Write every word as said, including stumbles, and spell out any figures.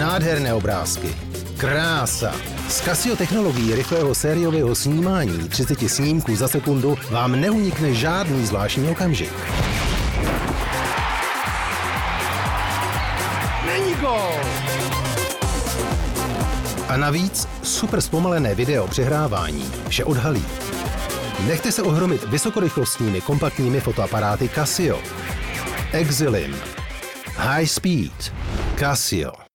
Nádherné obrázky. Krása. S Casio technologií rychlého sériového snímání třicet snímků za sekundu vám neunikne žádný zvláštní okamžik. Není gól! A navíc super zpomalené video přehrávání vše odhalí. Nechte se ohromit vysokorychlostními kompaktními fotoaparáty Casio. Exilim. High Speed. Casio.